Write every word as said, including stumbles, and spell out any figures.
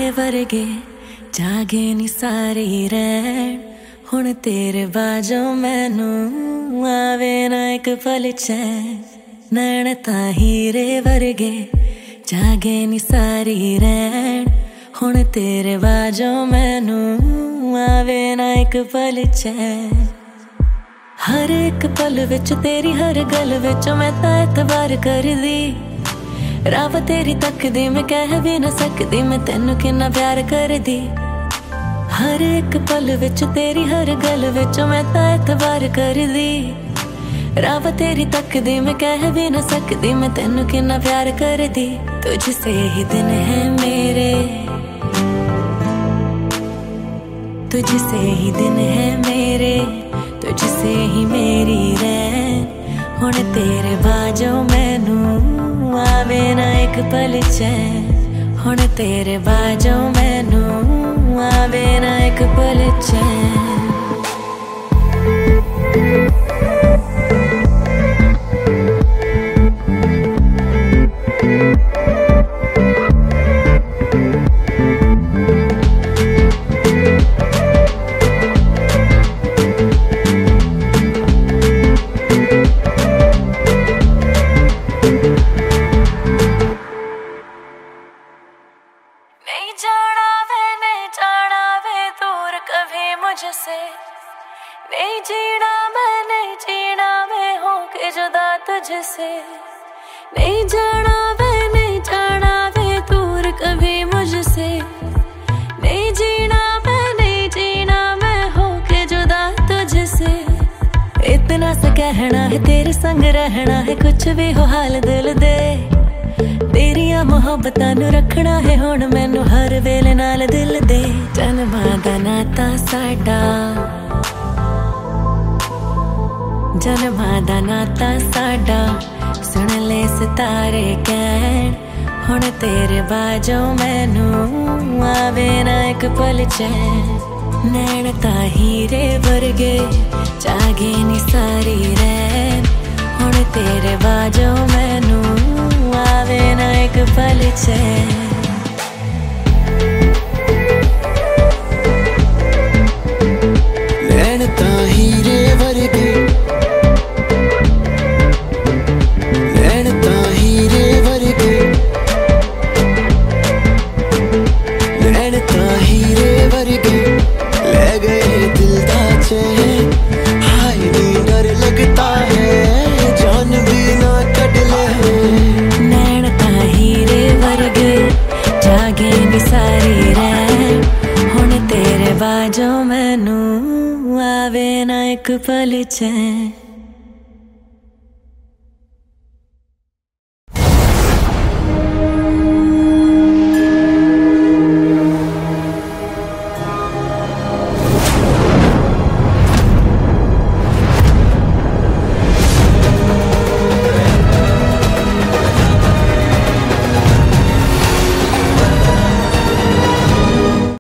वर्गे जागे नी सारी रैन हुण तेरे बाजों मैनू आवे ना एक पल चैन। नैन तां हीरे वर्गे जागे नी सारी रैन हुण तेरे बाजों मैनू आवे ना एक पल चैन। हर एक पल विच तेरी हर गल विच मैं तां एतबार करदी, रब तेरी तकदी मैं कह भी ना सकदी मैं तेनू किन्ना प्यार करदी। हर एक पल विच तेरी हर गल विच मैं तां एतबार करदी, रब तेरी तकदी मैं कह भी ना सकदी मैं तेनू किन्ना प्यार करदी। तुझसे ही दिन है मेरे, तुझसे ही दिन है मेरे, तुझसे ही मेरी रैन हुण तेरे बाजों मैनू आवे ना एक पल चैन। हुण तेरे बाजों मैनू आवे ना एक पल चैन। नहीं जाना वे नहीं जाना वे दूर कभी मुझसे, नहीं जीना मैं नहीं जीना मैं होके जुदा तुझसे। नहीं जाना वे नहीं जाना वे दूर कभी मुझसे, नहीं जीना मैं नहीं जीना मैं होके जुदा तुझसे। इतना सा कहना है तेरे संग रहना है कुछ भी हो हाल दिल दे, तेरिया मुहब्बतां नू रखना है हुण मैनू हर वेले नाल दिल दे। जन्मां दा नाता साडा, जन्मां दा नाता साडा सुन ले सितारे कहण हुण तेरे बाजों मैनू आवे ना एक पल चैन। नैन तां हीरे वर्गे जागे नी सारी रैन हुण तेरे बाजों मैनू आवे ना एक पल चैन। नैन तां हीरे वर्गे, नैन तां हीरे वर्गे, नैन तां हीरे वर्गे ले गए दिल दा चैन। हाय नी डर लगता है जान भी ना कट ले। नैन तां हीरे वर्गे जागे नी सारी रैन हुण तेरे बाजों मैनू आवे ना एक पल चैन।